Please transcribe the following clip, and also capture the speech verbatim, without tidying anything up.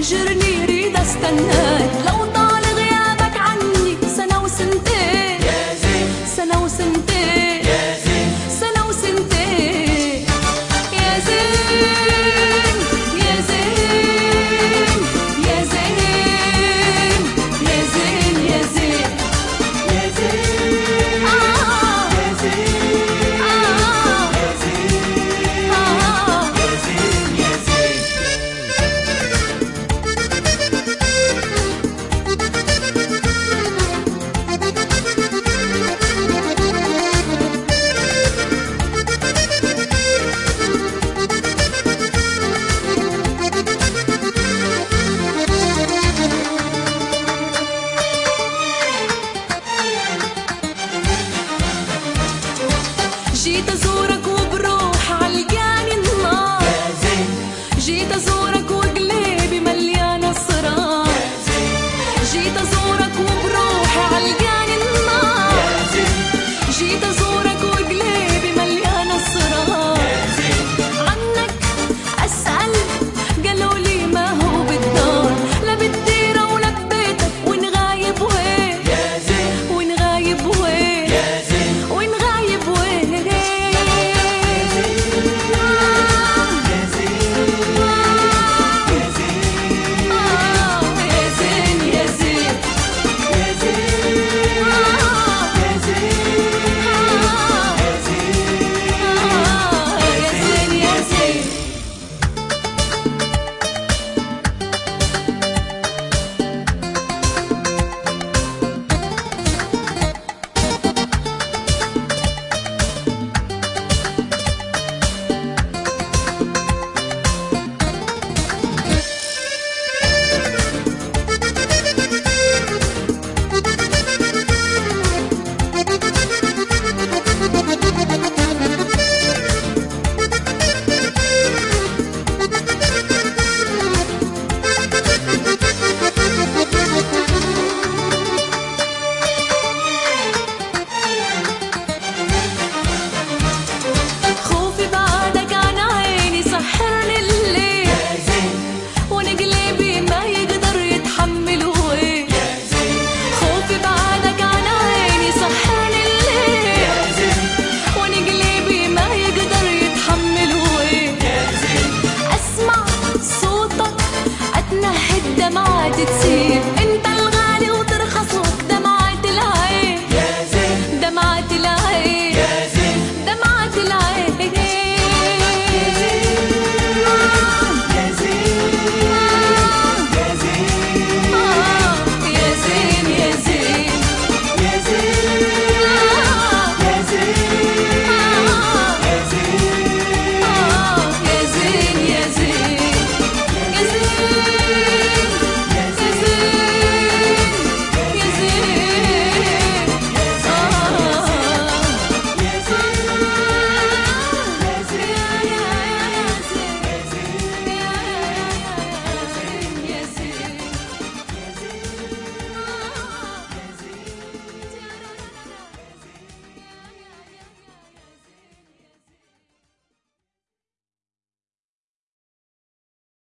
تهجرني ريد استناك لو طال غيابك عني سنة وسنتين يا زين سنة وسنتين يا زين سنة وسنتين يا زين يا زين يا زين يا زين يا زين يا زين آه يا زين آه يا زين آه يا زين يا زين جيت ازورك وبروح علقاني النار يا زين جيت ازورك وقلبي مليانه صراع يا زين جيت ازورك وبروح علقاني النار يا زين جيت ازورك وقلبي مليانه صراع يا زين عنك اسال قالوا لي ما هو بالدار لا بالديره ولا ببيتك وين غايب وين يا زين وين غايب وين يا زين وين غايب وين دمعات تصير